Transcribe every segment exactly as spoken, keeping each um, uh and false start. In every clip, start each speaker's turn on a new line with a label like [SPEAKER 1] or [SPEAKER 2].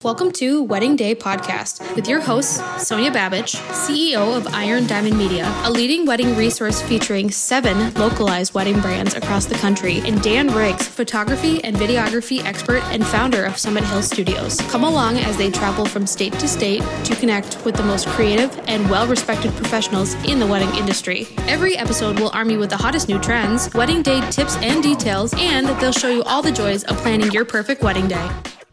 [SPEAKER 1] Welcome to Wedding Day Podcast with your hosts, Sonia Babich, C E O of Iron Diamond Media, a leading wedding resource featuring seven localized wedding brands across the country, and Dan Riggs, photography and videography expert and founder of Summit Hill Studios. Come along as they travel from state to state to connect with the most creative and well-respected professionals in the wedding industry. Every episode will arm you with the hottest new trends, wedding day tips and details, and they'll show you all the joys of planning your perfect wedding day.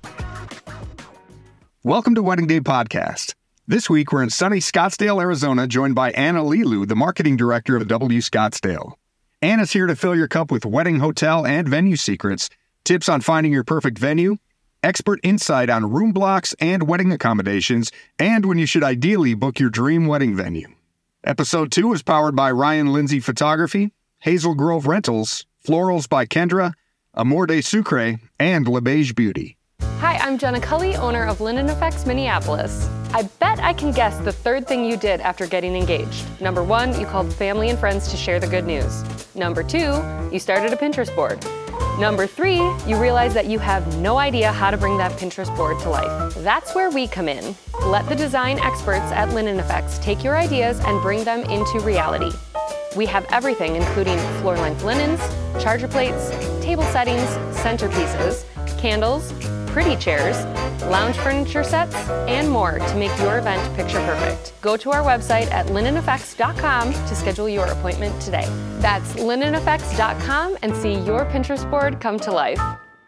[SPEAKER 2] Welcome to Wedding Day Podcast. This week, we're in sunny Scottsdale, Arizona, joined by Anna Lilu, the marketing director of W Scottsdale. Anna's here to fill your cup with wedding hotel and venue secrets, tips on finding your perfect venue, expert insight on room blocks and wedding accommodations, and when you should ideally book your dream wedding venue. Episode two is powered by Ryan Lindsay Photography, Hazel Grove Rentals, Florals by Kendra, Amor de Sucre, and Le Beige Beauty.
[SPEAKER 3] Hi, I'm Jenna Cully, owner of Linden Effects Minneapolis. I bet I can guess the third thing you did after getting engaged. Number one, you called family and friends to share the good news. Number two, you started a Pinterest board. Number three, you realized that you have no idea how to bring that Pinterest board to life. That's where we come in. Let the design experts at Linden Effects take your ideas and bring them into reality. We have everything, including floor-length linens, charger plates, table settings, centerpieces, candles, pretty chairs, lounge furniture sets, and more to make your event picture perfect. Go to our website at linden effects dot com to schedule your appointment today. That's linden effects dot com and see your Pinterest board come to life.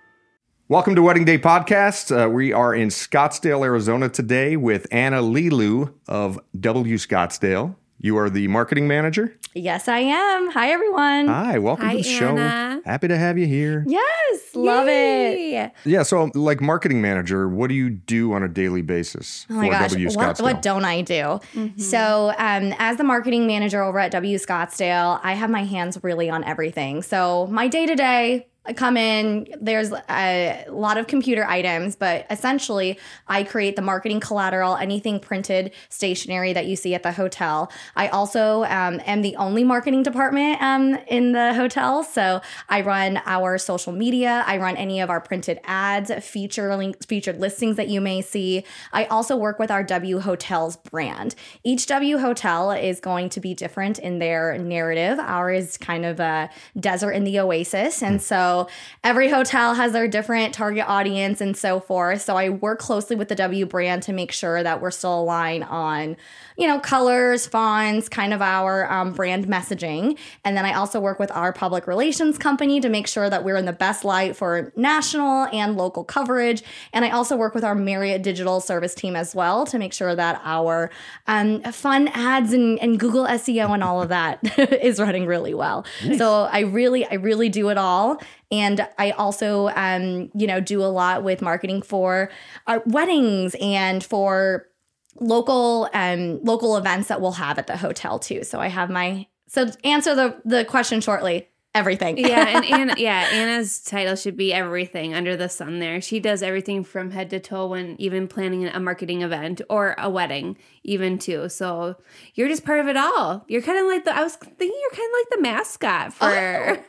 [SPEAKER 4] Welcome to Wedding Day Podcast. Uh, we are in Scottsdale, Arizona today with Anna Lilu of W Scottsdale. You are the marketing manager?
[SPEAKER 5] Yes, I am. Hi, everyone.
[SPEAKER 4] Hi, welcome
[SPEAKER 6] Hi,
[SPEAKER 4] to the
[SPEAKER 6] Anna.
[SPEAKER 4] show. Happy to have you here.
[SPEAKER 5] Yes, love
[SPEAKER 6] Yay.
[SPEAKER 5] it.
[SPEAKER 4] Yeah, so like marketing manager, what do you do on a daily basis
[SPEAKER 5] Oh my
[SPEAKER 4] for
[SPEAKER 5] gosh,
[SPEAKER 4] W
[SPEAKER 5] what,
[SPEAKER 4] Scottsdale?
[SPEAKER 5] what don't I do? Mm-hmm. So um, as the marketing manager over at W Scottsdale, I have my hands really on everything. So my day-to-day, I come in, there's a lot of computer items, but essentially I create the marketing collateral, anything printed, stationery that you see at the hotel. I also um, am the only marketing department um, in the hotel. So I run our social media. I run any of our printed ads, feature link, featured listings that you may see. I also work with our W Hotels brand. Each W Hotel is going to be different in their narrative. Ours is kind of a desert in the oasis. And so So every hotel has their different target audience and so forth. So I work closely with the W brand to make sure that we're still aligned on, you know, colors, fonts, kind of our um, brand messaging. And then I also work with our public relations company to make sure that we're in the best light for national and local coverage. And I also work with our Marriott digital service team as well to make sure that our um, fun ads and, and Google S E O and all of that is running really well. Nice. So I really, I really do it all. And I also, um, you know, do a lot with marketing for our weddings and for local um, local events that we'll have at the hotel too. So I have my, so to answer the, the question shortly, everything.
[SPEAKER 6] Yeah, and Anna, yeah, Anna's title should be everything under the sun there. She does everything from head to toe when even planning a marketing event or a wedding even too. So you're just part of it all. You're kind of like the, I was thinking you're kind of like the mascot for... Oh.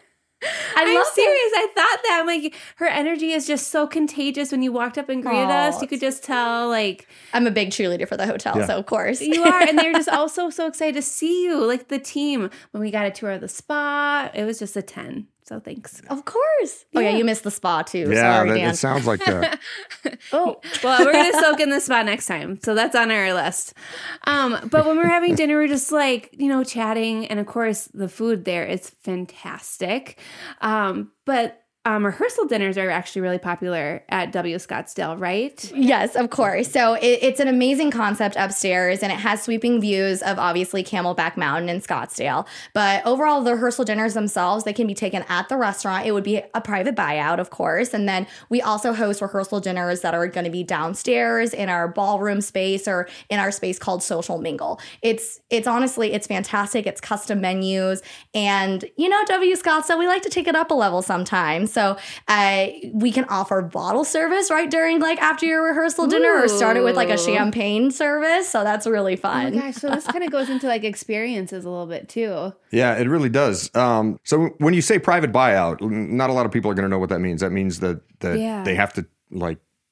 [SPEAKER 5] I
[SPEAKER 6] I'm
[SPEAKER 5] love
[SPEAKER 6] serious. It. I thought that. I'm like, her energy is just so contagious. When you walked up and greeted
[SPEAKER 5] Aww.
[SPEAKER 6] us, you could just tell, like...
[SPEAKER 5] I'm a big cheerleader for the hotel, yeah. So of course.
[SPEAKER 6] You are, and they're just all so, so excited to see you. Like the team, when we got a tour of the spa, it was just a ten. So thanks.
[SPEAKER 5] Of course. Yeah. Oh, yeah, you missed the spa, too.
[SPEAKER 4] Yeah,
[SPEAKER 5] Sorry,
[SPEAKER 4] that,
[SPEAKER 5] Dan.
[SPEAKER 4] it sounds like that.
[SPEAKER 6] Oh, well, we're going to soak in the spa next time. So that's on our list. Um, but when we're having dinner, we're just like, you know, chatting. And of course, the food there is fantastic. Um, but Um, rehearsal dinners are actually really popular at W Scottsdale, right?
[SPEAKER 5] Yes, of course. So it, it's an amazing concept upstairs, and it has sweeping views of obviously Camelback Mountain in Scottsdale. But overall, the rehearsal dinners themselves, they can be taken at the restaurant. It would be a private buyout, of course. And then we also host rehearsal dinners that are going to be downstairs in our ballroom space or in our space called Social Mingle. It's it's honestly, it's fantastic. It's custom menus. And, you know, W Scottsdale, we like to take it up a level sometimes. So uh, we can offer bottle service right during like after your rehearsal dinner Ooh. Or start it with like a champagne service. So that's really fun.
[SPEAKER 6] Oh my gosh. So this kind of goes into like experiences a little bit too.
[SPEAKER 4] Yeah, it really does. Um, so when you say private buyout, not a lot of people are going to know what that means. That means that, that
[SPEAKER 6] yeah.
[SPEAKER 4] they have to like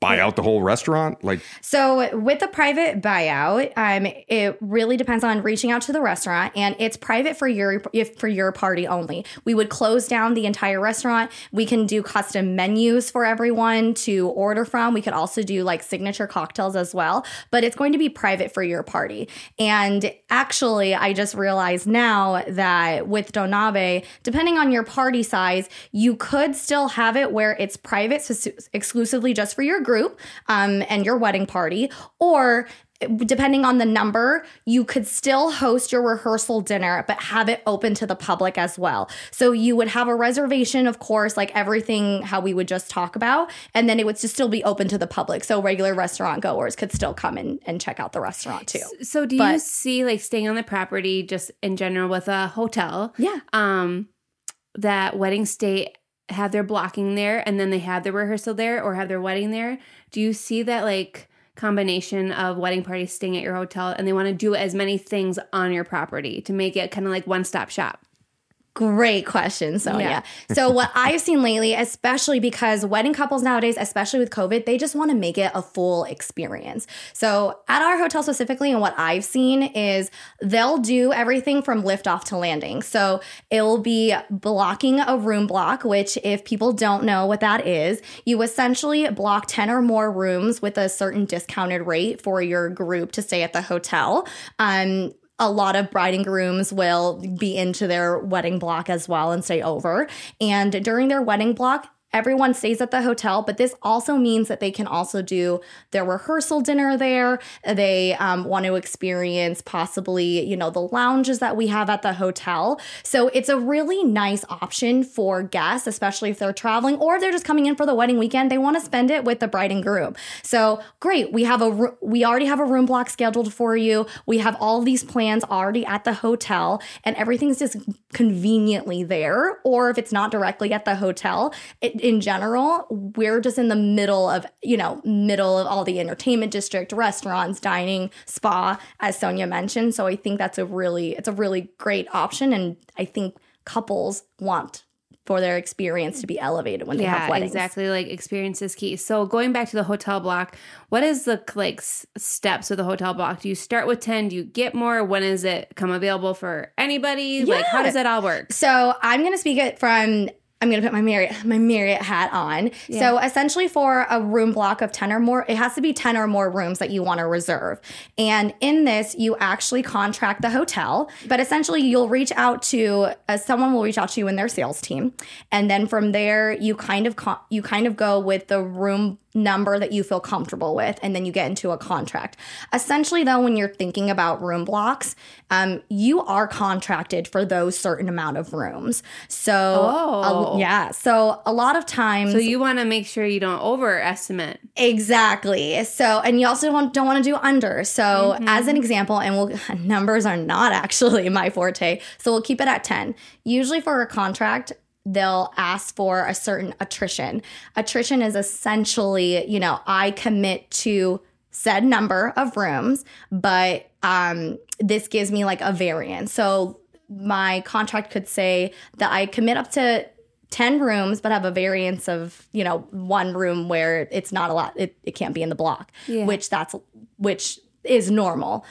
[SPEAKER 4] buy out the whole restaurant? Like,
[SPEAKER 5] so with the private buyout, um, it really depends on reaching out to the restaurant, and it's private for your if for your party only. We would close down the entire restaurant. We can do custom menus for everyone to order from. We could also do like signature cocktails as well, but it's going to be private for your party. And actually, I just realized now that with Donabe, depending on your party size, you could still have it where it's private, so exclusively just for your group. group um, and your wedding party, or depending on the number, you could still host your rehearsal dinner, but have it open to the public as well. So you would have a reservation, of course, like everything how we would just talk about, and then it would just still be open to the public. So regular restaurant goers could still come in and check out the restaurant too.
[SPEAKER 6] So do but, you see like staying on the property just in general with a hotel?
[SPEAKER 5] Yeah.
[SPEAKER 6] Um, that wedding stay have their blocking there and then they have their rehearsal there or have their wedding there. Do you see that like combination of wedding parties staying at your hotel and they want to do as many things on your property to make it kind of like one-stop shop?
[SPEAKER 5] Great question, Sonia. Yeah. So what I've seen lately, especially because wedding couples nowadays, especially with COVID, they just want to make it a full experience. So at our hotel specifically, and what I've seen is they'll do everything from liftoff to landing. So it'll be blocking a room block, which if people don't know what that is, you essentially block ten or more rooms with a certain discounted rate for your group to stay at the hotel. Um, A lot of bride and grooms will be into their wedding block as well and stay over. And during their wedding block, everyone stays at the hotel, but this also means that they can also do their rehearsal dinner there. They um, want to experience possibly, you know, the lounges that we have at the hotel. So it's a really nice option for guests, especially if they're traveling or they're just coming in for the wedding weekend. They want to spend it with the bride and groom. So great. We have a, we already have a room block scheduled for you. We have all of these plans already at the hotel and everything's just conveniently there. Or if it's not directly at the hotel, it, in general, we're just in the middle of, you know, middle of all the entertainment district, restaurants, dining, spa, as Sonia mentioned. So I think that's a really, it's a really great option. And I think couples want for their experience to be elevated when they
[SPEAKER 6] yeah,
[SPEAKER 5] have weddings.
[SPEAKER 6] Exactly. Like experience is key. So going back to the hotel block, what is the like s- steps of the hotel block? Do you start with ten? Do you get more? When is it come available for anybody?
[SPEAKER 5] Yeah.
[SPEAKER 6] Like how does that all work?
[SPEAKER 5] So I'm going to speak it from I'm going to put my Marriott, my Marriott hat on. Yeah. So essentially for a room block of ten or more, it has to be ten or more rooms that you want to reserve. And in this, you actually contract the hotel, but essentially you'll reach out to, uh, someone will reach out to you in their sales team. And then from there, you kind of, con- you kind of go with the room number that you feel comfortable with, and then you get into a contract. Essentially, though, when you're thinking about room blocks, um, you are contracted for those certain amount of rooms. So,
[SPEAKER 6] oh.
[SPEAKER 5] a, yeah. So a lot of times,
[SPEAKER 6] so you want to make sure you don't overestimate.
[SPEAKER 5] Exactly. So, and you also don't, don't want to do under. So, mm-hmm. as an example, and we'll numbers are not actually my forte, so we'll keep it at ten. Usually, for a contract, they'll ask for a certain attrition. Attrition is essentially, you know, I commit to said number of rooms, but um, this gives me like a variance. So my contract could say that I commit up to ten rooms, but have a variance of, you know, one room where it's not a lot. It, it can't be in the block, yeah. which that's, which is normal.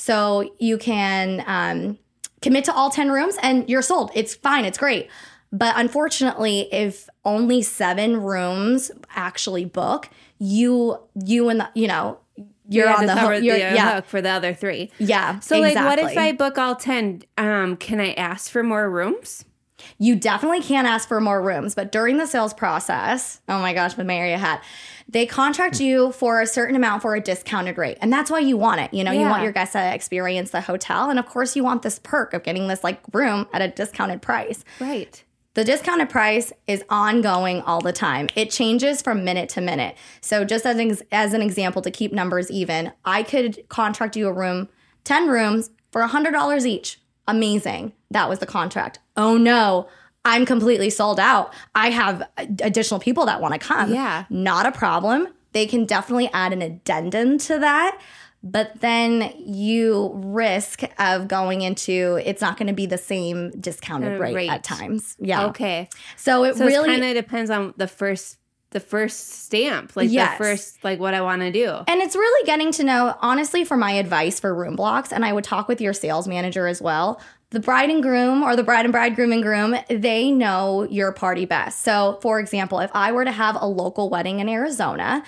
[SPEAKER 5] So you can um, commit to all ten rooms and you're sold. It's fine. It's great. But unfortunately, if only seven rooms actually book, you you and the, you know you're
[SPEAKER 6] you
[SPEAKER 5] on the hook.
[SPEAKER 6] The
[SPEAKER 5] You're,
[SPEAKER 6] yeah. hook
[SPEAKER 5] yeah.
[SPEAKER 6] for the other three.
[SPEAKER 5] Yeah.
[SPEAKER 6] So
[SPEAKER 5] exactly.
[SPEAKER 6] like, what if I book all ten? Um, can I ask for more rooms?
[SPEAKER 5] You definitely can ask for more rooms, but during the sales process, oh my gosh, the Marriott hat, they contract you for a certain amount for a discounted rate. And that's why you want it. You know, yeah. you want your guests to experience the hotel. And of course, you want this perk of getting this like room at a discounted price.
[SPEAKER 6] Right.
[SPEAKER 5] The discounted price is ongoing all the time. It changes from minute to minute. So just as an, as an example, to keep numbers even, I could contract you a room, ten rooms for one hundred dollars each. Amazing. That was the contract. Oh no, I'm completely sold out. I have additional people that want to come.
[SPEAKER 6] Yeah.
[SPEAKER 5] Not a problem. They can definitely add an addendum to that. But then you risk of going into, it's not going to be the same discounted rate, rate at times. Yeah.
[SPEAKER 6] Okay.
[SPEAKER 5] So it
[SPEAKER 6] so
[SPEAKER 5] really
[SPEAKER 6] kind of depends on the first the first stamp, like
[SPEAKER 5] Yes.
[SPEAKER 6] the first, like what I want to do.
[SPEAKER 5] And it's really getting to know, honestly, for my advice for room blocks, and I would talk with your sales manager as well. The bride and groom, or the bride and bridegroom and groom, they know your party best. So, for example, if I were to have a local wedding in Arizona,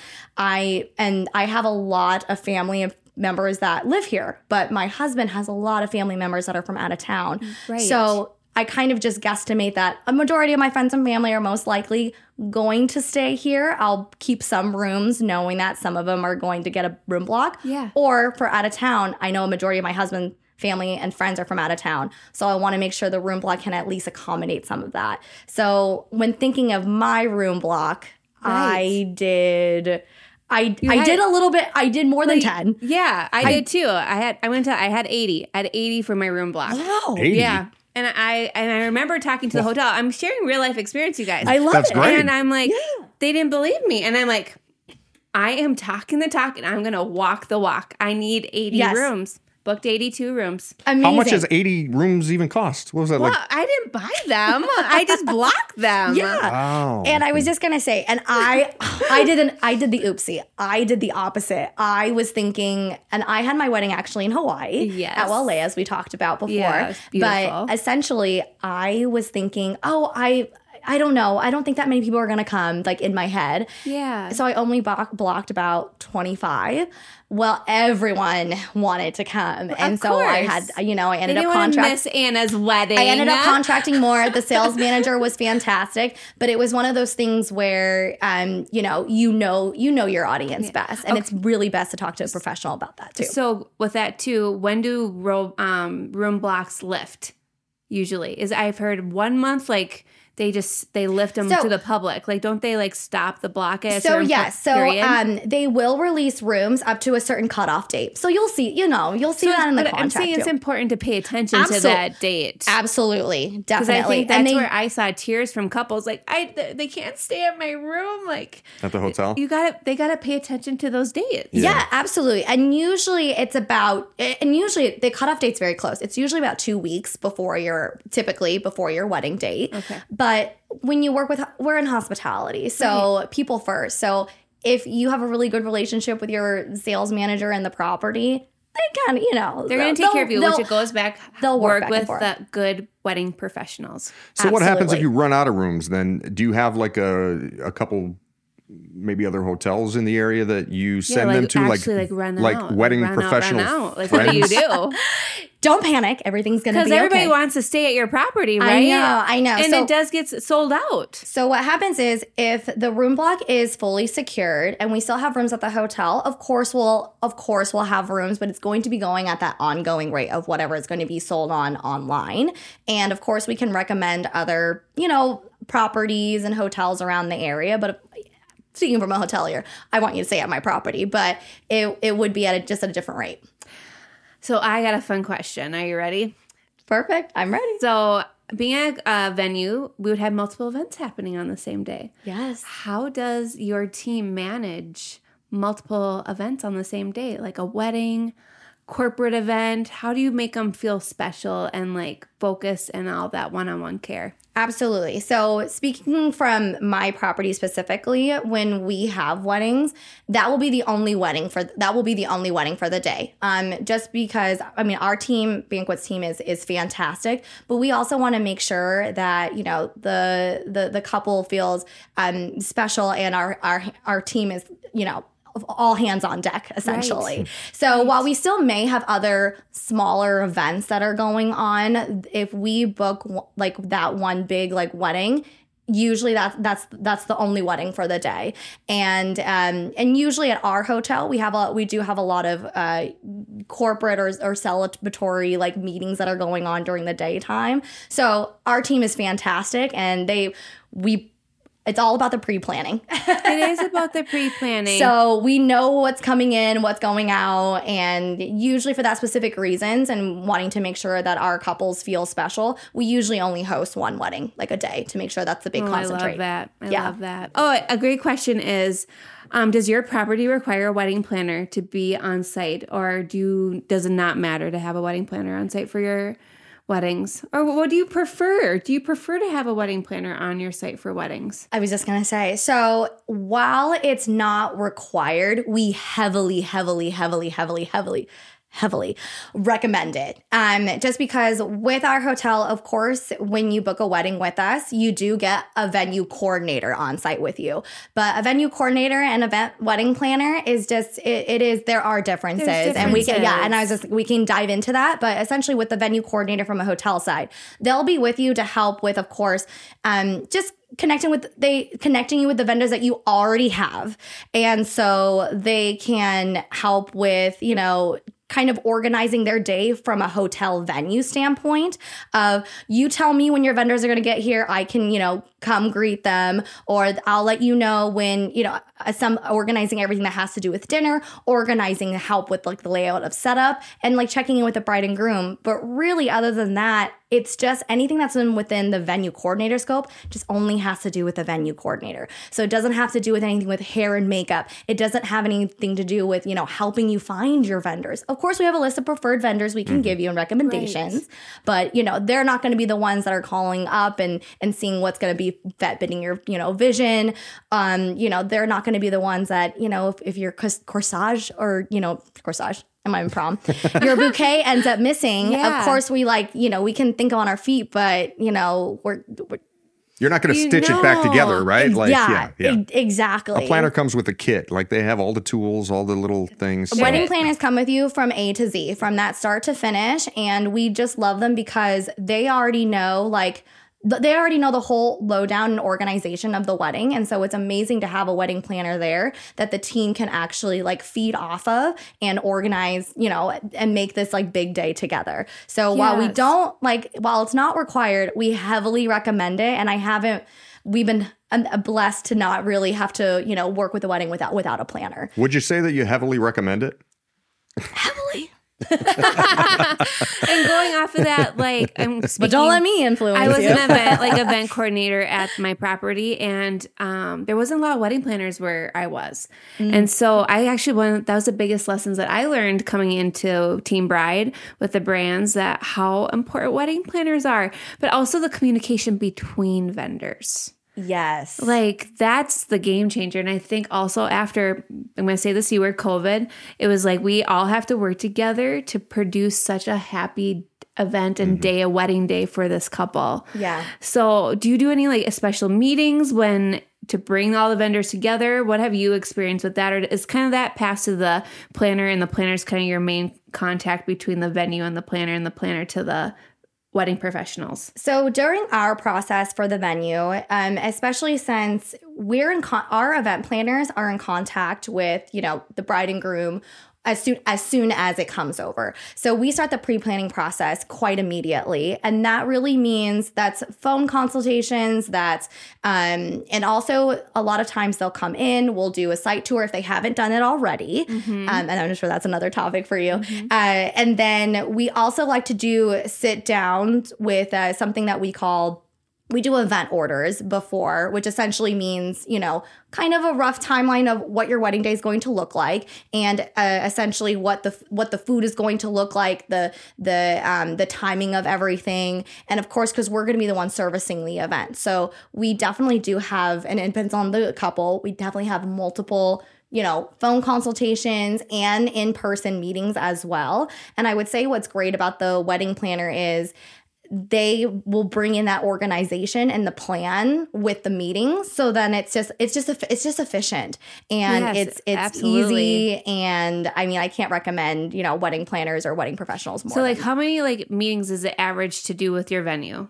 [SPEAKER 5] I and I have a lot of family members that live here, but my husband has a lot of family members that are from out of town.
[SPEAKER 6] Right.
[SPEAKER 5] So I kind of just guesstimate that a majority of my friends and family are most likely going to stay here. I'll keep some rooms knowing that some of them are going to get a room block.
[SPEAKER 6] Yeah.
[SPEAKER 5] Or for out of town, I know a majority of my husband, family, and friends are from out of town. So I want to make sure the room block can at least accommodate some of that. So when thinking of my room block,
[SPEAKER 6] Right.
[SPEAKER 5] I did... I
[SPEAKER 6] You
[SPEAKER 5] I
[SPEAKER 6] had-
[SPEAKER 5] did a little bit. I did more than
[SPEAKER 6] Like,
[SPEAKER 5] ten.
[SPEAKER 6] Yeah, I, did too. I had I went to I had eighty. I had eighty for my room block.
[SPEAKER 5] Wow.
[SPEAKER 4] eighty?
[SPEAKER 6] Yeah. And I and I remember talking to the hotel. I'm sharing real life experience, you guys.
[SPEAKER 5] I love
[SPEAKER 4] That's
[SPEAKER 5] it.
[SPEAKER 4] great.
[SPEAKER 6] And I'm like,
[SPEAKER 5] Yeah.
[SPEAKER 6] they didn't believe me. And I'm like, I am talking the talk and I'm going to walk the walk. I need eighty
[SPEAKER 5] Yes.
[SPEAKER 6] rooms. Booked eighty-two rooms.
[SPEAKER 5] Amazing.
[SPEAKER 4] How much does eighty rooms even cost? What was that
[SPEAKER 6] Well,
[SPEAKER 4] like?
[SPEAKER 6] I didn't buy them. I just blocked them.
[SPEAKER 5] Yeah.
[SPEAKER 4] Wow.
[SPEAKER 5] And I was just gonna say, and I, I did an, I did the oopsie. I did the opposite. I was thinking, and I had my wedding actually in Hawaii,
[SPEAKER 6] Yes.
[SPEAKER 5] at Wailea, as we talked about before.
[SPEAKER 6] Yeah, it's beautiful.
[SPEAKER 5] But essentially, I was thinking, oh, I, I don't know. I don't think that many people are gonna come, like in my head.
[SPEAKER 6] Yeah.
[SPEAKER 5] So I only bo- blocked about twenty-five. Well, everyone wanted to come, and so I
[SPEAKER 6] course.
[SPEAKER 5] had, you know, I
[SPEAKER 6] They
[SPEAKER 5] ended
[SPEAKER 6] didn't
[SPEAKER 5] up
[SPEAKER 6] want to
[SPEAKER 5] contracting.
[SPEAKER 6] miss Anna's wedding.
[SPEAKER 5] I ended up contracting more. The sales manager was fantastic, but it was one of those things where, um, you know, you know, you know your audience best, and it's really best to talk to a professional about that too.
[SPEAKER 6] So with that too, when do ro- um, room blocks lift? Usually, is I've heard one month like they just they lift them
[SPEAKER 5] So-
[SPEAKER 6] to the public. Like, don't they like stop the block at a
[SPEAKER 5] So
[SPEAKER 6] certain
[SPEAKER 5] yes, so
[SPEAKER 6] period?
[SPEAKER 5] um, they will release rooms up to a certain cutoff date. So you'll see, you know, you'll see
[SPEAKER 6] So
[SPEAKER 5] that in the
[SPEAKER 6] but
[SPEAKER 5] contract.
[SPEAKER 6] I'm saying it's
[SPEAKER 5] too.
[SPEAKER 6] important to pay attention to
[SPEAKER 5] Absol-
[SPEAKER 6] that date.
[SPEAKER 5] Absolutely,
[SPEAKER 6] Because
[SPEAKER 5] definitely.
[SPEAKER 6] I think that's
[SPEAKER 5] and they,
[SPEAKER 6] where I saw tears from couples. Like, I th- they can't stay at my room. Like,
[SPEAKER 4] At the hotel?
[SPEAKER 6] you gotta they gotta pay attention to those dates.
[SPEAKER 5] Yeah, absolutely. And usually it's about, and usually the cutoff date's very close. It's usually about two weeks before your, typically before your wedding date.
[SPEAKER 6] Okay.
[SPEAKER 5] But when you work with, we're in hospitality, so people first. So if you have a really good relationship with your sales manager and the property, they can, you know,
[SPEAKER 6] They're going to take care of you, which it goes back.
[SPEAKER 5] they'll work
[SPEAKER 6] work
[SPEAKER 5] back and
[SPEAKER 6] with
[SPEAKER 5] forth.
[SPEAKER 6] the good wedding professionals.
[SPEAKER 4] So what happens if
[SPEAKER 5] Absolutely.
[SPEAKER 4] you run out of rooms? Then do you have like a a couple, maybe other hotels in the area that you send
[SPEAKER 6] like,
[SPEAKER 4] them to,
[SPEAKER 6] actually, like, run them
[SPEAKER 4] like
[SPEAKER 6] out.
[SPEAKER 4] wedding
[SPEAKER 6] Run out, run
[SPEAKER 4] professional
[SPEAKER 6] out. Like, what do you
[SPEAKER 4] friends?
[SPEAKER 6] do?
[SPEAKER 5] Don't panic. Everything's going to be
[SPEAKER 6] Because everybody
[SPEAKER 5] okay.
[SPEAKER 6] wants to stay at your property, right?
[SPEAKER 5] I know, I know.
[SPEAKER 6] And
[SPEAKER 5] So-
[SPEAKER 6] it does get sold out.
[SPEAKER 5] So what happens is if the room block is fully secured and we still have rooms at the hotel, of course we'll of course we'll have rooms, but it's going to be going at that ongoing rate of whatever is going to be sold on online. And of course we can recommend other, you know, properties and hotels around the area, but speaking from a hotelier, I want you to stay at my property, but it it would be at a, just at a different rate.
[SPEAKER 6] So I got a fun question. Are you ready?
[SPEAKER 5] Perfect. I'm ready.
[SPEAKER 6] So being at a venue, we would have multiple events happening on the same day.
[SPEAKER 5] Yes.
[SPEAKER 6] How does your team manage multiple events on the same day? Like a wedding, corporate event? How do you make them feel special and like focused and all that one-on-one care?
[SPEAKER 5] Absolutely. So speaking from my property specifically, when we have weddings, that will be the only wedding for that will be the only wedding for the day. Um, just because I mean our team, banquets team is is fantastic, but we also want to make sure that you know the the the couple feels um special and our our our team is you know all hands on deck, essentially.
[SPEAKER 6] Right.
[SPEAKER 5] So while we still may have other smaller events that are going on, if we book w- like that one big like wedding, usually that's that's that's the only wedding for the day. And um and usually at our hotel we have a we do have a lot of uh corporate or, or celebratory like meetings that are going on during the daytime. So our team is fantastic, and they we it's all about the pre-planning.
[SPEAKER 6] It is about the pre-planning.
[SPEAKER 5] So we know what's coming in, what's going out, and usually for that specific reasons and wanting to make sure that our couples feel special, we usually only host one wedding like a day to make sure that's the big
[SPEAKER 6] Oh, I
[SPEAKER 5] concentrate.
[SPEAKER 6] love that. I
[SPEAKER 5] Yeah.
[SPEAKER 6] love that. Oh, a great question is, um, does your property require a wedding planner to be on site, or do does it not matter to have a wedding planner on site for your weddings? Or what do you prefer? Do you prefer to have a wedding planner on your site for weddings?
[SPEAKER 5] I was just going to say, so while it's not required, we heavily, heavily, heavily, heavily, heavily, heavily recommend it. Um, just because with our hotel, of course, when you book a wedding with us, you do get a venue coordinator on site with you. But a venue coordinator and event wedding planner is just, it, it is, there are differences.
[SPEAKER 6] differences.
[SPEAKER 5] And we can, yeah, and I was just, we can dive into that. But essentially with the venue coordinator from a hotel side, they'll be with you to help with, of course, um, just connecting with they connecting you with the vendors that you already have. And so they can help with, you know, kind of organizing their day from a hotel venue standpoint of you tell me when your vendors are going to get here, I can, you know, come greet them, or I'll let you know when, you know, some organizing everything that has to do with dinner, organizing help with like the layout of setup, and like checking in with the bride and groom. But really, other than that, it's just anything that's in within the venue coordinator scope just only has to do with the venue coordinator. So it doesn't have to do with anything with hair and makeup. It doesn't have anything to do with, you know, helping you find your vendors. Of course, we have a list of preferred vendors we can mm-hmm. give you and recommendations, right. But, you know, they're not going to be the ones that are calling up and, and seeing what's going to be vet bidding your, you know, vision. Um, you know, they're not going to be the ones that, you know, if, if your corsage or, you know, corsage, am I in prom? Your bouquet ends up missing. Yeah. Of course, we like, you know, we can think on our feet, but, you know, we're, we're
[SPEAKER 4] You're not going to stitch know. it back together, right?
[SPEAKER 5] Like, yeah, yeah, yeah. E- exactly.
[SPEAKER 4] A planner comes with a kit. Like they have all the tools, all the little things.
[SPEAKER 5] So. Wedding planners come with you from A to Z, from that start to finish. And we just love them because they already know, like, they already know the whole lowdown and organization of the wedding. And so it's amazing to have a wedding planner there that the team can actually like feed off of and organize, you know, and make this like big day together. So yes. while we don't like, while it's not required, we heavily recommend it. And I haven't, we've been blessed to not really have to, you know, work with the wedding without, without a planner.
[SPEAKER 4] Would you say that you heavily recommend it?
[SPEAKER 5] Heavily.
[SPEAKER 6] And going off of that, like I'm speaking,
[SPEAKER 5] but don't let me influence
[SPEAKER 6] I was
[SPEAKER 5] you.
[SPEAKER 6] an event like event coordinator at my property, and um, there wasn't a lot of wedding planners where I was, mm. and so I actually went. That was the biggest lessons that I learned coming into Team Bride with the brands, that how important wedding planners are, but also the communication between vendors.
[SPEAKER 5] Yes.
[SPEAKER 6] Like that's the game changer. And I think also after, I'm going to say the C word, COVID, it was like we all have to work together to produce such a happy event and mm-hmm. day, a wedding day for this couple.
[SPEAKER 5] Yeah.
[SPEAKER 6] So do you do any like special meetings when to bring all the vendors together? What have you experienced with that? Or is kind of that passed to the planner, and the planner is kind of your main contact between the venue and the planner, and the planner to the wedding professionals?
[SPEAKER 5] So during our process for the venue, um, especially since we're in con- our event planners are in contact with, you know, the bride and groom as soon as soon as it comes over. So we start the pre-planning process quite immediately. And that really means that's phone consultations, that's, um, and also a lot of times they'll come in, we'll do a site tour if they haven't done it already. Mm-hmm. Um, and I'm sure that's another topic for you. Mm-hmm. Uh, and then we also like to do sit down with uh, something that we call We do event orders before, which essentially means, you know, kind of a rough timeline of what your wedding day is going to look like, and uh, essentially what the what the food is going to look like, the the um, the timing of everything, and of course, because we're going to be the one servicing the event, so we definitely do have, and it depends on the couple, we definitely have multiple, you know, phone consultations and in-person meetings as well. And I would say what's great about the wedding planner is they will bring in that organization and the plan with the meetings. So then it's just, it's just, it's just efficient, and yes, it's, it's absolutely. easy. And I mean, I can't recommend, you know, wedding planners or wedding professionals more.
[SPEAKER 6] So like how many like meetings is it average to do with your venue?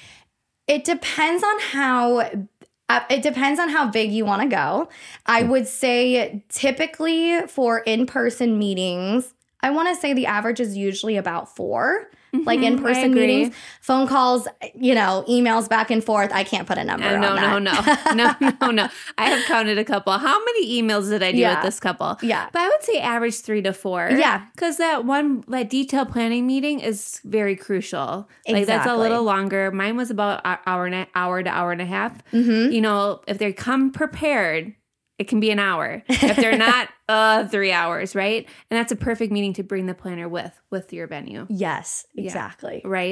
[SPEAKER 5] It depends on how Uh, it depends on how big you want to go. I would say typically for in-person meetings, I want to say the average is usually about four. Mm-hmm, like in-person meetings, phone calls, you know, emails back and forth. I can't put a number
[SPEAKER 6] uh, no,
[SPEAKER 5] on
[SPEAKER 6] no,
[SPEAKER 5] that.
[SPEAKER 6] No, no, no, no. I have counted a couple. How many emails did I do
[SPEAKER 5] yeah.
[SPEAKER 6] with this couple?
[SPEAKER 5] Yeah.
[SPEAKER 6] But I would say average three to four.
[SPEAKER 5] Yeah.
[SPEAKER 6] Because that one, that detailed planning meeting is very crucial.
[SPEAKER 5] Exactly.
[SPEAKER 6] Like that's a little longer. Mine was about an hour, and a, hour to hour and a half. Mm-hmm. You know, if they come prepared, it can be an hour. If they're not, uh, three hours, right? And that's a perfect meeting to bring the planner with, with your venue.
[SPEAKER 5] Yes, exactly.
[SPEAKER 6] Yeah, right?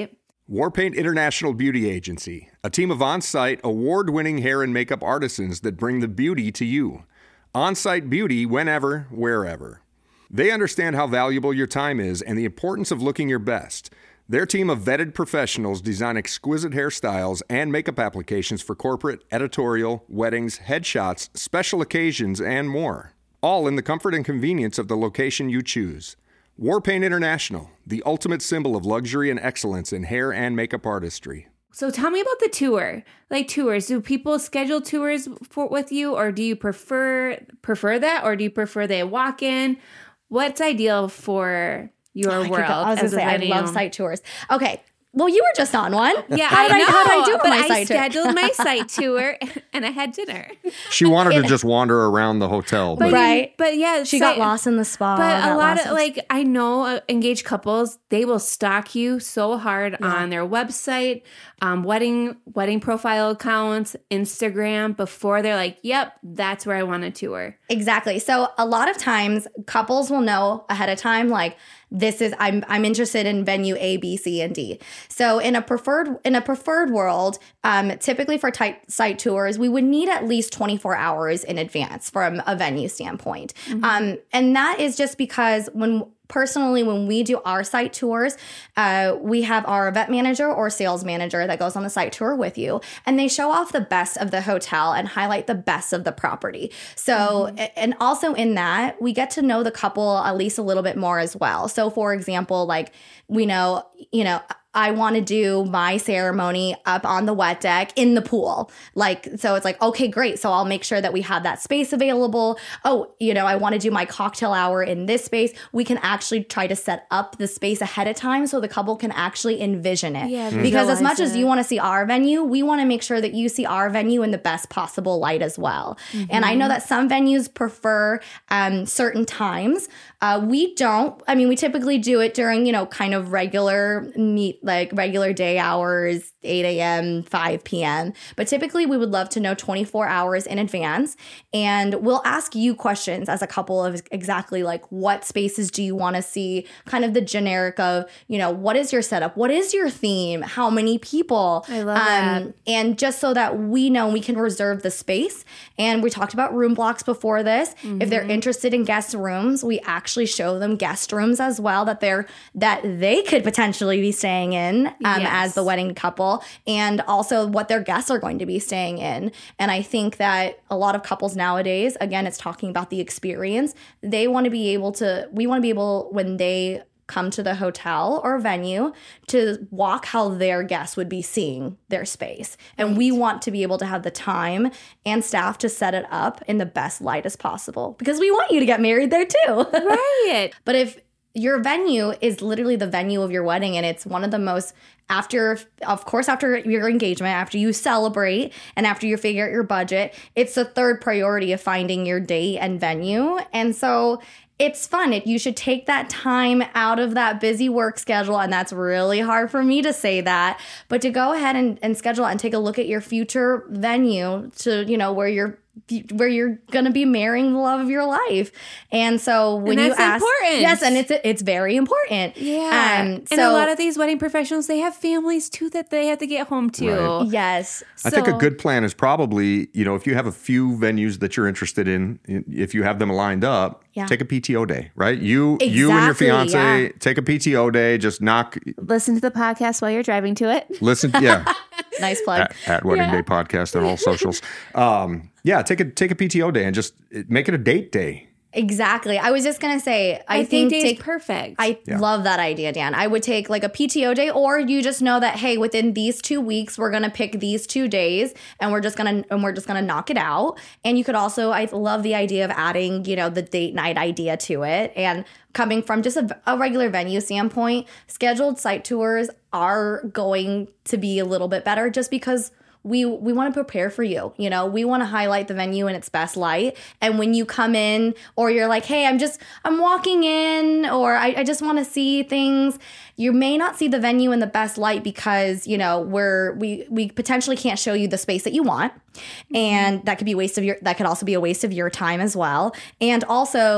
[SPEAKER 4] Warpaint International Beauty Agency, a team of on-site, award-winning hair and makeup artisans that bring the beauty to you. On-site beauty whenever, wherever. They understand how valuable your time is and the importance of looking your best. Their team of vetted professionals design exquisite hairstyles and makeup applications for corporate, editorial, weddings, headshots, special occasions, and more. All in the comfort and convenience of the location you choose. Warpaint International, the ultimate symbol of luxury and excellence in hair and makeup artistry.
[SPEAKER 6] So tell me about the tour. Like tours, do people schedule tours for with you, or do you prefer prefer that, or do you prefer they walk in? What's ideal for your
[SPEAKER 5] Oh, I could
[SPEAKER 6] world?
[SPEAKER 5] go- I was
[SPEAKER 6] as
[SPEAKER 5] gonna
[SPEAKER 6] a
[SPEAKER 5] say I
[SPEAKER 6] venue?
[SPEAKER 5] love site tours. Okay. Well, you were just on one.
[SPEAKER 6] Yeah,
[SPEAKER 5] how did
[SPEAKER 6] I know.
[SPEAKER 5] how did I do with
[SPEAKER 6] but
[SPEAKER 5] my
[SPEAKER 6] I
[SPEAKER 5] site tour?
[SPEAKER 6] scheduled my site tour and I had dinner.
[SPEAKER 4] She wanted to just wander around the hotel. But,
[SPEAKER 6] But
[SPEAKER 5] Right.
[SPEAKER 6] But yeah,
[SPEAKER 5] She
[SPEAKER 6] site-
[SPEAKER 5] got lost in the spa.
[SPEAKER 6] But a
[SPEAKER 5] got
[SPEAKER 6] lot
[SPEAKER 5] lost
[SPEAKER 6] of
[SPEAKER 5] in-
[SPEAKER 6] like I know uh, engaged couples, they will stalk you so hard on their website, um, wedding wedding profile accounts, Instagram before they're like, "Yep, that's where I want to tour."
[SPEAKER 5] Exactly. So a lot of times couples will know ahead of time, like, this is I'm I'm interested in venue A, B, C, and D. So in a preferred in a preferred world, um, typically for type site tours, we would need at least twenty-four hours in advance from a venue standpoint.
[SPEAKER 6] Mm-hmm.
[SPEAKER 5] Um, and that is just because when personally, when we do our site tours, uh, we have our event manager or sales manager that goes on the site tour with you, and they show off the best of the hotel and highlight the best of the property. So, mm-hmm. and also in that, we get to know the couple at least a little bit more as well. So, for example, like we know, you know, I want to do my ceremony up on the wet deck in the pool. Like, so it's like, okay, great. So I'll make sure that we have that space available. Oh, you know, I want to do my cocktail hour in this space. We can actually try to set up the space ahead of time so the couple can actually envision it.
[SPEAKER 6] Yeah,
[SPEAKER 5] because
[SPEAKER 6] visualize
[SPEAKER 5] as much as
[SPEAKER 6] it.
[SPEAKER 5] you want to see our venue, we want to make sure that you see our venue in the best possible light as well.
[SPEAKER 6] Mm-hmm.
[SPEAKER 5] And I know that some venues prefer um, certain times. Uh, we don't. I mean, we typically do it during, you know, kind of regular meet, like regular day hours, eight a.m., five p.m. But typically we would love to know twenty-four hours in advance. And we'll ask you questions as a couple of exactly like what spaces do you want to see, kind of the generic of, you know, what is your setup? What is your theme? How many people?
[SPEAKER 6] I love that.
[SPEAKER 5] And just so that we know we can reserve the space. And we talked about room blocks before this.
[SPEAKER 6] Mm-hmm.
[SPEAKER 5] If they're interested in guest rooms, we actually show them guest rooms as well that they're that they could potentially be staying in um,
[SPEAKER 6] Yes.
[SPEAKER 5] as the wedding couple, and also what their guests are going to be staying in. And I think that a lot of couples nowadays, again, it's talking about the experience. They want to be able to, we want to be able, when they come to the hotel or venue, to walk how their guests would be seeing their space. And we want to be able to have the time and staff to set it up in the best light as possible, because we want you to get married there too.
[SPEAKER 6] Right.
[SPEAKER 5] But if your venue is literally the venue of your wedding, and it's one of the most, after, of course, after your engagement, after you celebrate, and after you figure out your budget, it's the third priority of finding your date and venue. And so it's fun. It, you should take that time out of that busy work schedule. And that's really hard for me to say that, but to go ahead and, and schedule and take a look at your future venue to, you know, where you're where you're going to be marrying the love of your life. And so when
[SPEAKER 6] And
[SPEAKER 5] you
[SPEAKER 6] that's
[SPEAKER 5] ask,
[SPEAKER 6] important.
[SPEAKER 5] yes, and it's it's very important.
[SPEAKER 6] Yeah.
[SPEAKER 5] Um,
[SPEAKER 6] and
[SPEAKER 5] so,
[SPEAKER 6] a lot of these wedding professionals, they have families too that they have to get home to.
[SPEAKER 4] Right.
[SPEAKER 5] yes.
[SPEAKER 4] I think a
[SPEAKER 6] So-
[SPEAKER 4] good plan is probably, you know, if you have a few venues that you're interested in, if you have them lined up,
[SPEAKER 5] Yeah.
[SPEAKER 4] take a P T O day, right? You you and your
[SPEAKER 5] Exactly,
[SPEAKER 4] fiance
[SPEAKER 5] yeah.
[SPEAKER 4] take a P T O day, just knock,
[SPEAKER 6] Listen to the podcast while you're driving to it.
[SPEAKER 4] listen, yeah,
[SPEAKER 5] Nice plug.
[SPEAKER 4] at, at Wedding Day Podcast on all socials. Um, yeah, take a take a P T O day and just make it a date day.
[SPEAKER 5] Exactly. I was just going to say, I,
[SPEAKER 6] I,
[SPEAKER 5] think
[SPEAKER 6] think day
[SPEAKER 5] take,
[SPEAKER 6] is perfect.
[SPEAKER 5] I
[SPEAKER 4] Yeah.
[SPEAKER 5] love that idea, Dan. I would take like a P T O day, or you just know that, hey, within these two weeks, we're going to pick these two days and we're just going to, and we're just going to knock it out. And you could also, I love the idea of adding, you know, the date night idea to it. And coming from just a, a regular venue standpoint, scheduled site tours are going to be a little bit better just because we we want to prepare for you. You know, we want to highlight the venue in its best light. And when you come in, or you're like, hey, I'm just, I'm walking in, or I, I just want to see things, you may not see the venue in the best light because, you know, we're, we, we potentially can't show you the space that you want. And that could be a waste of your, that could also be a waste of your time as well. And also,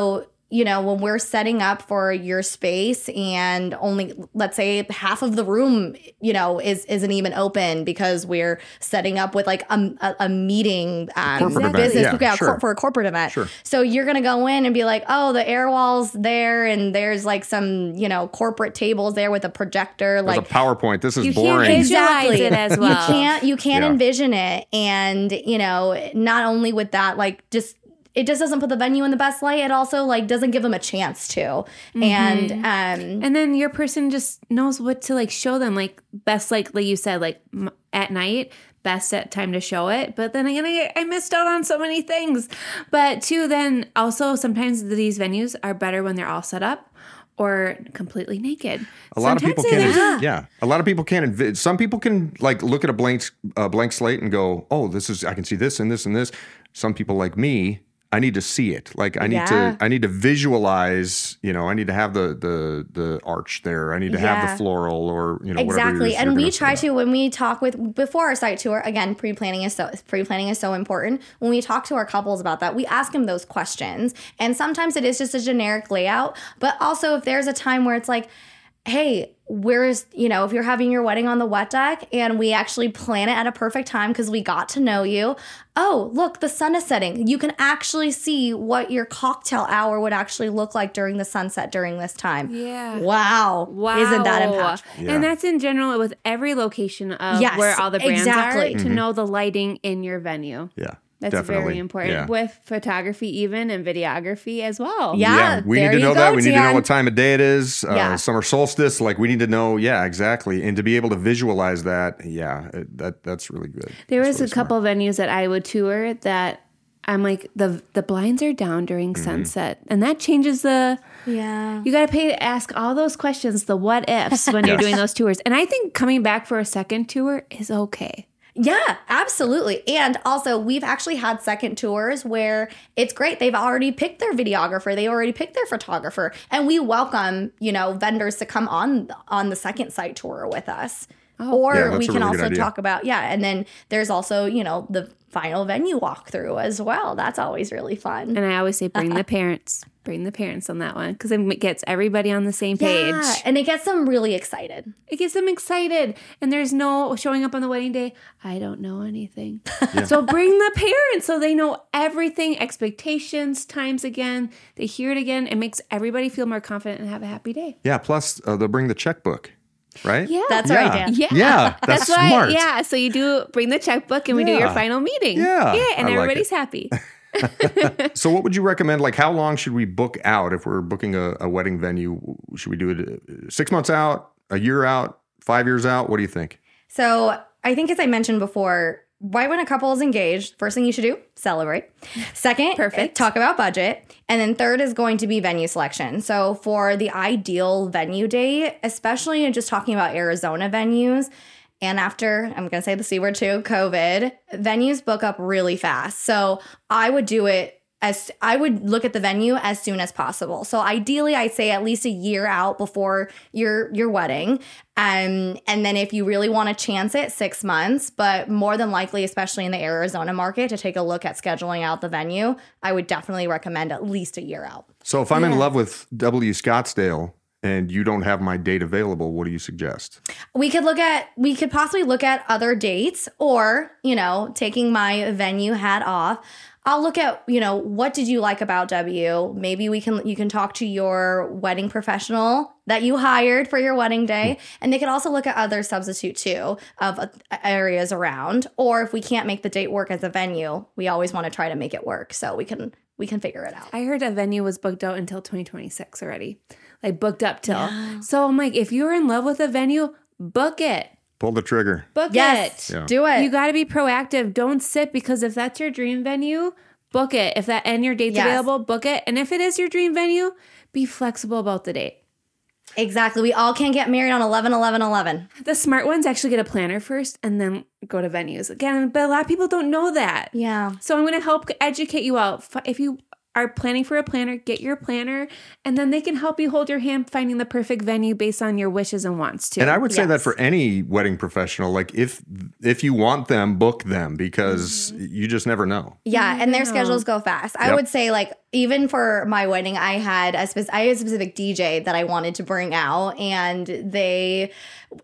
[SPEAKER 5] you know, when we're setting up for your space and only, let's say half of the room, you know, is, isn't even open because we're setting up with like a, a, a meeting um,
[SPEAKER 4] Corporate event.
[SPEAKER 5] business
[SPEAKER 4] Yeah,
[SPEAKER 5] yeah,
[SPEAKER 4] sure.
[SPEAKER 5] cor- for a corporate event.
[SPEAKER 4] Sure.
[SPEAKER 5] So you're going to go in and be like, oh, the air wall's there and there's like some, you know, corporate tables there with a projector.
[SPEAKER 4] There's
[SPEAKER 5] Like
[SPEAKER 4] a PowerPoint. This is
[SPEAKER 6] You
[SPEAKER 4] boring.
[SPEAKER 6] can't
[SPEAKER 5] exactly
[SPEAKER 6] visualize it as well.
[SPEAKER 5] You can't you can't
[SPEAKER 4] Yeah.
[SPEAKER 5] envision it. And, you know, not only with that, like just it just doesn't put the venue in the best light. It also like doesn't give them a chance to.
[SPEAKER 6] Mm-hmm.
[SPEAKER 5] And um
[SPEAKER 6] And then your person just knows what to like show them, like best, like like you said, like m- at night, best at time to show it. But then again, I, I missed out on so many things. But two, then also sometimes these venues are better when they're all set up or completely naked.
[SPEAKER 4] A lot of
[SPEAKER 6] Sometimes
[SPEAKER 4] people
[SPEAKER 6] they-
[SPEAKER 4] can't. Yeah, a lot of people can't. Envi- some people can like look at a blank uh, blank slate and go, "Oh, this is. I can see this and this and this." Some people like me, I need to see it. Like I need
[SPEAKER 5] Yeah.
[SPEAKER 4] to. I need to visualize. You know, I need to have the the the arch there. I need to have
[SPEAKER 5] Yeah.
[SPEAKER 4] the floral or you know whatever it
[SPEAKER 5] exactly.
[SPEAKER 4] is
[SPEAKER 5] And
[SPEAKER 4] you're
[SPEAKER 5] we
[SPEAKER 4] gonna
[SPEAKER 5] try
[SPEAKER 4] put out.
[SPEAKER 5] to when we talk with before our site tour, again, pre-planning is so pre-planning is so important. When we talk to our couples about that, we ask them those questions. And sometimes it is just a generic layout, but also if there's a time where it's like, hey, where's, you know, if you're having your wedding on the wet deck and we actually plan it at a perfect time because we got to know you. Oh, look, the sun is setting. You can actually see what your cocktail hour would actually look like during the sunset during this time.
[SPEAKER 6] Yeah.
[SPEAKER 5] Wow.
[SPEAKER 6] Wow.
[SPEAKER 5] Isn't that impactful?
[SPEAKER 4] Yeah.
[SPEAKER 6] And that's in general with every location of
[SPEAKER 5] Yes,
[SPEAKER 6] where all the brands
[SPEAKER 5] exactly.
[SPEAKER 6] are to know the lighting in your venue.
[SPEAKER 4] Yeah,
[SPEAKER 6] That's
[SPEAKER 4] definitely.
[SPEAKER 6] very important
[SPEAKER 4] Yeah.
[SPEAKER 6] with photography even and videography as well.
[SPEAKER 5] Yeah.
[SPEAKER 4] we
[SPEAKER 5] there
[SPEAKER 4] need to
[SPEAKER 5] you
[SPEAKER 4] know
[SPEAKER 5] go,
[SPEAKER 4] that. We need to know
[SPEAKER 5] Dan.
[SPEAKER 4] what time of day it is. Uh,
[SPEAKER 5] Yeah.
[SPEAKER 4] Summer solstice. Like we need to know. Yeah, exactly. And to be able to visualize that. Yeah, it, that that's really good.
[SPEAKER 6] There
[SPEAKER 4] That's
[SPEAKER 6] was
[SPEAKER 4] really
[SPEAKER 6] a couple venues that I would tour that I'm like the the blinds are down during
[SPEAKER 4] Mm-hmm.
[SPEAKER 6] sunset, and that changes the.
[SPEAKER 5] Yeah.
[SPEAKER 6] You got to pay to ask all those questions, the what ifs, when you're
[SPEAKER 4] Yes.
[SPEAKER 6] doing those tours. And I think coming back for a second tour is okay.
[SPEAKER 5] Yeah, absolutely. And also, we've actually had second tours where it's great. They've already picked their videographer. They already picked their photographer. And we welcome, you know, vendors to come on on the second site tour with us. Or
[SPEAKER 4] Yeah, that's
[SPEAKER 5] we
[SPEAKER 4] a
[SPEAKER 5] can
[SPEAKER 4] really good
[SPEAKER 5] also
[SPEAKER 4] idea.
[SPEAKER 5] talk about, yeah. And then there's also, you know, the final venue walkthrough as well. That's always really fun.
[SPEAKER 6] And I always say, bring the parents, bring the parents on that one because it gets everybody on the same page.
[SPEAKER 5] Yeah, and it gets them really excited.
[SPEAKER 6] It gets them excited. And there's no showing up on the wedding day. I don't know anything. So bring the parents so they know everything, expectations, times again. They hear it again. It makes everybody feel more confident and have a happy day.
[SPEAKER 4] Yeah. Plus, uh, they'll bring the checkbook, right?
[SPEAKER 6] Yeah.
[SPEAKER 5] That's
[SPEAKER 4] Yeah.
[SPEAKER 5] right, Dan.
[SPEAKER 6] Yeah.
[SPEAKER 4] Yeah, that's
[SPEAKER 6] why,
[SPEAKER 4] smart.
[SPEAKER 6] yeah. So you do bring the checkbook and we do your
[SPEAKER 4] Yeah.
[SPEAKER 6] final meeting.
[SPEAKER 4] Yeah,
[SPEAKER 6] Yeah. And
[SPEAKER 4] I like
[SPEAKER 6] everybody's
[SPEAKER 4] it.
[SPEAKER 6] happy.
[SPEAKER 4] So, what would you recommend? Like, how long should we book out if we're booking a, a wedding venue? Should we do it uh, six months out, a year out, five years out? What do you think?
[SPEAKER 5] So I think, as I mentioned before, right when a couple is engaged, first thing you should do, celebrate. Second,
[SPEAKER 6] Perfect.
[SPEAKER 5] talk about budget. And then third is going to be venue selection. So for the ideal venue date, especially in just talking about Arizona venues, and after, I'm going to say the C word too, COVID, venues book up really fast. So I would do it as I would look at the venue as soon as possible. So ideally, I'd say at least a year out before your your wedding. Um, and then if you really want to chance it, six months. But more than likely, especially in the Arizona market, to take a look at scheduling out the venue, I would definitely recommend at least a year out.
[SPEAKER 4] So, if I'm in love with W Scottsdale and you don't have my date available, what do you suggest?
[SPEAKER 5] We could look at, we could possibly look at other dates, or, you know, taking my venue hat off. I'll look at, you know, what did you like about W? Maybe we can, you can talk to your wedding professional that you hired for your wedding day. And they could also look at other substitute too of uh, areas around. Or if we can't make the date work as a venue, we always want to try to make it work. So we can, we can figure it out.
[SPEAKER 6] I heard a venue was booked out until twenty twenty-six already. Like booked up till. So I'm like, if you're in love with a venue, book it.
[SPEAKER 4] Pull the trigger.
[SPEAKER 6] Book
[SPEAKER 5] Yes,
[SPEAKER 6] it.
[SPEAKER 4] Yeah.
[SPEAKER 5] do it.
[SPEAKER 6] You got to be proactive. Don't sit, because if that's your dream venue, book it. If that and your date's
[SPEAKER 5] Yes.
[SPEAKER 6] available, book it. And if it is your dream venue, be flexible about the date.
[SPEAKER 5] Exactly. We all can't get married on eleven eleven eleven.
[SPEAKER 6] The smart ones actually get a planner first and then go to venues again. But a lot of people don't know that.
[SPEAKER 5] Yeah.
[SPEAKER 6] So I'm going to help educate you out. F- If you are planning for a planner, get your planner, and then they can help you hold your hand finding the perfect venue based on your wishes and wants too.
[SPEAKER 4] And I would say
[SPEAKER 5] Yes.
[SPEAKER 4] that for any wedding professional, like if if you want them, book them because mm-hmm. you just never know.
[SPEAKER 5] Yeah, and their
[SPEAKER 6] know.
[SPEAKER 5] schedules go fast. I
[SPEAKER 4] Yep.
[SPEAKER 5] would say, like, even for my wedding, I had a spec- I had a specific D J that I wanted to bring out, and they,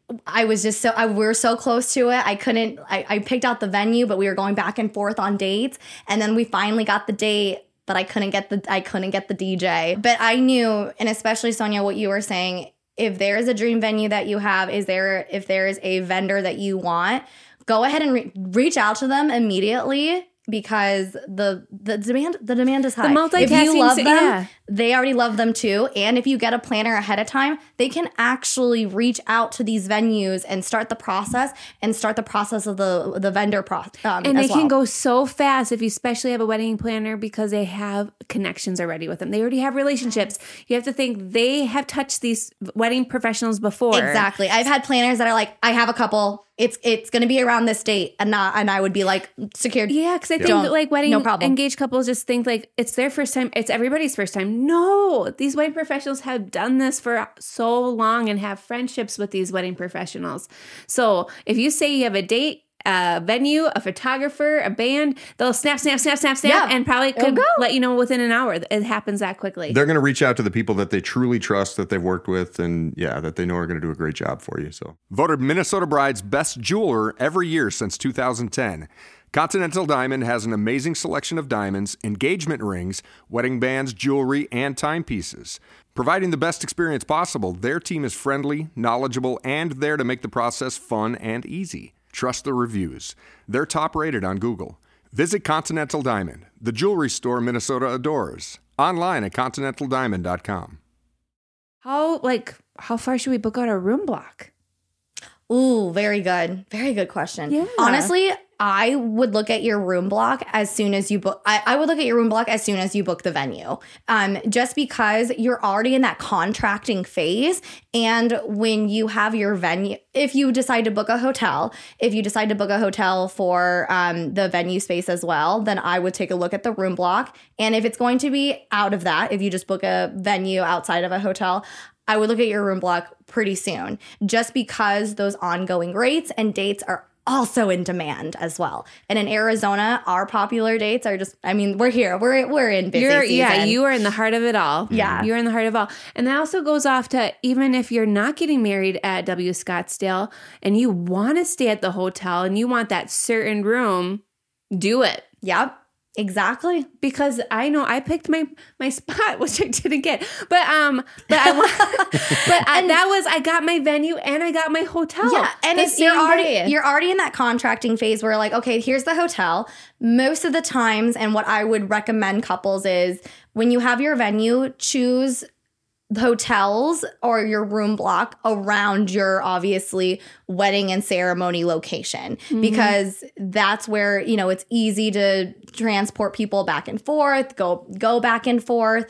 [SPEAKER 5] I was just so, I, we were so close to it. I couldn't, I, I picked out the venue, but we were going back and forth on dates, and then we finally got the date. But I couldn't get the I couldn't get the D J. But I knew, and especially Sonia, what you were saying, if there is a dream venue that you have, is there if there is a vendor that you want, go ahead and re- reach out to them immediately, because the the demand the demand is high.
[SPEAKER 6] The multitasking,
[SPEAKER 5] if you love them,
[SPEAKER 6] yeah.
[SPEAKER 5] they already love them too. And if you get a planner ahead of time, they can actually reach out to these venues and start the process and start the process of the the vendor process. Um,
[SPEAKER 6] And
[SPEAKER 5] as
[SPEAKER 6] it can
[SPEAKER 5] well.
[SPEAKER 6] go so fast if you especially have a wedding planner, because they have connections already with them. They already have relationships. You have to think they have touched these wedding professionals before.
[SPEAKER 5] Exactly. I've had planners that are like, I have a couple. It's it's going to be around this date, and not, and I would be like, secured.
[SPEAKER 6] Yeah, because I think
[SPEAKER 5] Don't-
[SPEAKER 6] that, like wedding
[SPEAKER 5] no problem.
[SPEAKER 6] engaged couples just think like it's their first time. It's everybody's first time. No, these wedding professionals have done this for so long and have friendships with these wedding professionals. So if you say you have a date, a venue, a photographer, a band, they'll snap, snap, snap, snap, snap,
[SPEAKER 5] Yeah,
[SPEAKER 6] and probably
[SPEAKER 5] it'll
[SPEAKER 6] could
[SPEAKER 5] go.
[SPEAKER 6] let you know within an hour. It happens that quickly.
[SPEAKER 4] They're going to reach out to the people that they truly trust, that they've worked with, and yeah, that they know are going to do a great job for you. So, voted Minnesota Bride's best jeweler every year since two thousand ten. Continental Diamond has an amazing selection of diamonds, engagement rings, wedding bands, jewelry, and timepieces. Providing the best experience possible, their team is friendly, knowledgeable, and there to make the process fun and easy. Trust the reviews. They're top rated on Google. Visit Continental Diamond, the jewelry store Minnesota adores. Online at continental diamond dot com.
[SPEAKER 6] How like how far should we book out our room block?
[SPEAKER 5] Ooh, very good. Very good question.
[SPEAKER 6] Yeah.
[SPEAKER 5] Honestly, I would look at your room block as soon as you book. I, I would look at your room block as soon as you book the venue. Um, just because you're already in that contracting phase. And when you have your venue, if you decide to book a hotel, if you decide to book a hotel for um, the venue space as well, then I would take a look at the room block. And if it's going to be out of that, if you just book a venue outside of a hotel, I would look at your room block pretty soon, just because those ongoing rates and dates are also in demand as well. And in Arizona, our popular dates are just, I mean, we're here. We're we're in busy
[SPEAKER 6] You're,
[SPEAKER 5] season.
[SPEAKER 6] yeah, you are in the heart of it all.
[SPEAKER 5] Yeah.
[SPEAKER 6] You're in the heart of it all. And that also goes off to even if you're not getting married at W Scottsdale and you want to stay at the hotel and you want that certain room, do it.
[SPEAKER 5] Yep, exactly.
[SPEAKER 6] Because I know I picked my my spot, which I didn't get, but um, but I want, but I, that was I got my venue and I got my hotel.
[SPEAKER 5] Yeah, and
[SPEAKER 6] the
[SPEAKER 5] it's you're
[SPEAKER 6] same
[SPEAKER 5] already
[SPEAKER 6] day.
[SPEAKER 5] you're already in that contracting phase where like, okay, here's the hotel. Most of the times, and what I would recommend couples is when you have your venue, choose the hotels or your room block around your obviously wedding and ceremony location,
[SPEAKER 6] Mm-hmm.
[SPEAKER 5] because that's where, you know, it's easy to transport people back and forth, go go back and forth.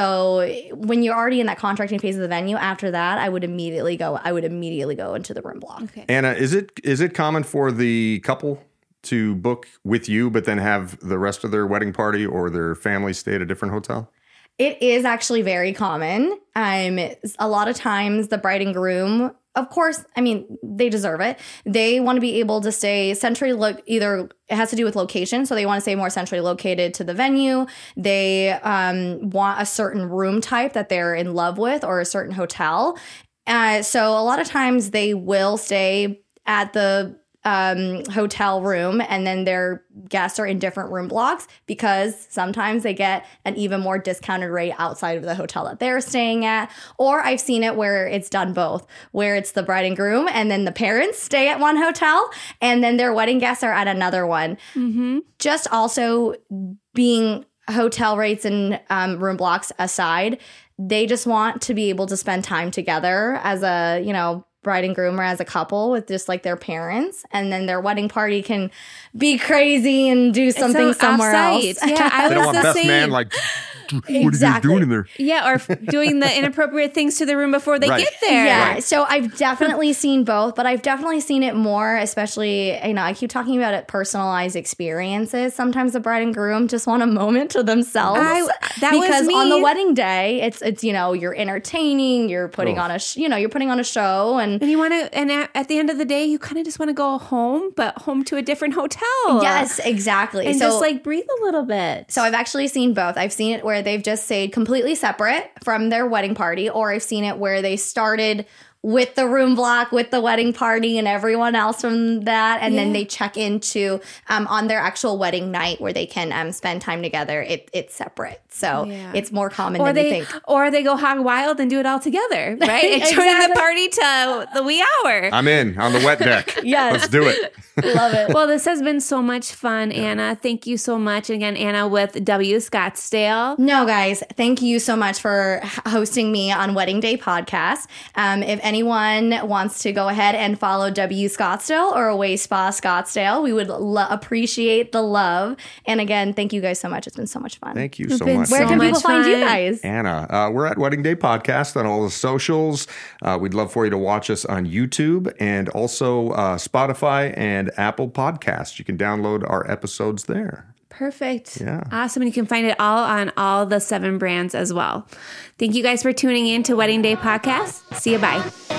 [SPEAKER 5] So when you're already in that contracting phase of the venue, after that, I would immediately go I would immediately go into the room block.
[SPEAKER 6] Okay.
[SPEAKER 4] Anna, is it is it common for the couple to book with you, but then have the rest of their wedding party or their family stay at a different hotel?
[SPEAKER 5] It is actually very common. Um, a lot of times the bride and groom, of course, I mean, they deserve it. They want to be able to stay centrally, lo- either it has to do with location. So they want to stay more centrally located to the venue. They um, want a certain room type that they're in love with, or a certain hotel. Uh, so a lot of times they will stay at the um hotel room, and then their guests are in different room blocks, because sometimes they get an even more discounted rate outside of the hotel that they're staying at. Or I've seen it where it's done both, where it's the bride and groom and then the parents stay at one hotel and then their wedding guests are at another one.
[SPEAKER 6] Mm-hmm.
[SPEAKER 5] Just also being hotel rates and um, room blocks aside, they just want to be able to spend time together as a, you know, bride and groom are as a couple with just like their parents, and then their wedding party can be crazy and do something
[SPEAKER 6] so
[SPEAKER 5] somewhere
[SPEAKER 6] off-site.
[SPEAKER 5] else.
[SPEAKER 6] Yeah, I
[SPEAKER 4] They
[SPEAKER 6] was
[SPEAKER 4] don't want
[SPEAKER 6] the
[SPEAKER 4] best
[SPEAKER 6] same.
[SPEAKER 4] man like, what are you guys
[SPEAKER 5] Exactly.
[SPEAKER 4] doing in there?
[SPEAKER 6] Yeah, or f- doing the inappropriate things to the room before they
[SPEAKER 4] Right.
[SPEAKER 6] get there.
[SPEAKER 5] Yeah,
[SPEAKER 4] Right.
[SPEAKER 5] so I've definitely seen both, but I've definitely seen it more, especially, you know, I keep talking about it, personalized experiences. Sometimes the bride and groom just want a moment to themselves.
[SPEAKER 6] I- that was
[SPEAKER 5] because
[SPEAKER 6] me.
[SPEAKER 5] on the wedding day, it's, it's you know, you're entertaining, you're putting
[SPEAKER 4] Oh.
[SPEAKER 5] on a, sh- you know, you're putting on a show, and
[SPEAKER 6] And you want to, and at, at the end of the day, you kind of just want to go home, but home to a different hotel.
[SPEAKER 5] yes, exactly.
[SPEAKER 6] And
[SPEAKER 5] so,
[SPEAKER 6] just like breathe a little bit.
[SPEAKER 5] So I've actually seen both. I've seen it where they've just stayed completely separate from their wedding party, or I've seen it where they started with the room block, with the wedding party and everyone else from that, and then
[SPEAKER 6] Yeah.
[SPEAKER 5] they check into um, on their actual wedding night where they can um, spend time together. It, it's separate, so
[SPEAKER 6] Yeah.
[SPEAKER 5] it's more common
[SPEAKER 6] or
[SPEAKER 5] than
[SPEAKER 6] they,
[SPEAKER 5] you think.
[SPEAKER 6] or they go hog wild and do it all together, right? And join the
[SPEAKER 5] Exactly.
[SPEAKER 6] party to the wee hour.
[SPEAKER 4] I'm in on the wet deck.
[SPEAKER 5] Yes.
[SPEAKER 4] Let's do it.
[SPEAKER 5] Love it.
[SPEAKER 6] Well, this has been so much fun, Anna. Thank you so much. And again, Anna with W Scottsdale.
[SPEAKER 5] No, guys, thank you so much for h- hosting me on Wedding Day Podcast. Um, if anyone wants to go ahead and follow W Scottsdale or Away Spa Scottsdale, we would lo- appreciate the love. And again, thank you guys so much. It's been so much fun.
[SPEAKER 4] Thank you
[SPEAKER 6] It's
[SPEAKER 4] so
[SPEAKER 6] been
[SPEAKER 4] much.
[SPEAKER 5] Where
[SPEAKER 6] so
[SPEAKER 5] can
[SPEAKER 6] much
[SPEAKER 5] people find you
[SPEAKER 6] fun.
[SPEAKER 5] guys?
[SPEAKER 4] Anna, uh, we're at Wedding Day Podcast on all the socials. Uh, we'd love for you to watch us on YouTube and also uh, Spotify and Apple Podcasts. You can download our episodes there.
[SPEAKER 6] Perfect.
[SPEAKER 4] Yeah.
[SPEAKER 6] Awesome. And you can find it all on all the seven brands as well. Thank you guys for tuning in to Wedding Day Podcast. See you. Bye.